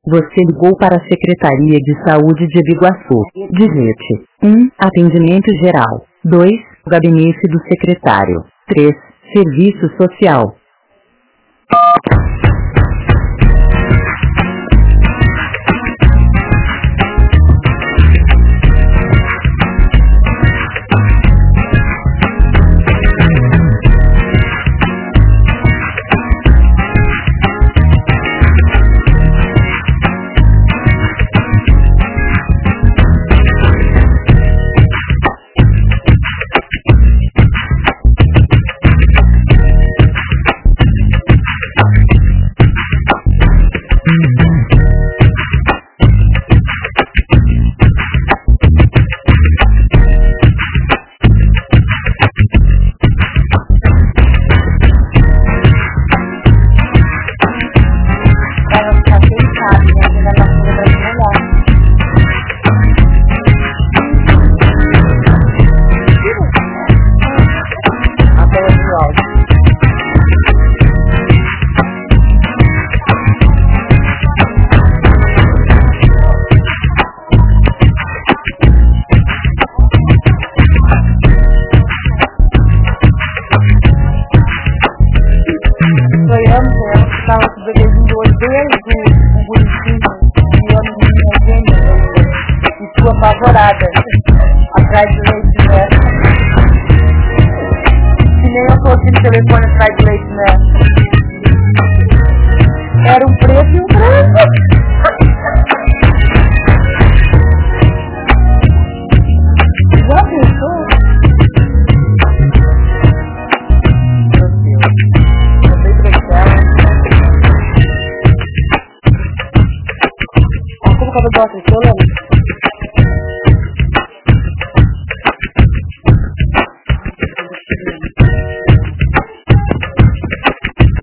Você ligou para a Secretaria de Saúde de Biguaçu. Digite 1. Atendimento geral. 2. Gabinete do secretário. 3. Serviço social. Estava com o bebezinho de olho bem azul, um bonitinho, e a menina gêmea, e sua apavorada, atrás do leite, né? Que nem eu fosse no telefone atrás do leite, né? Era um preto e um branco. Já pensou? Como que eu gosto de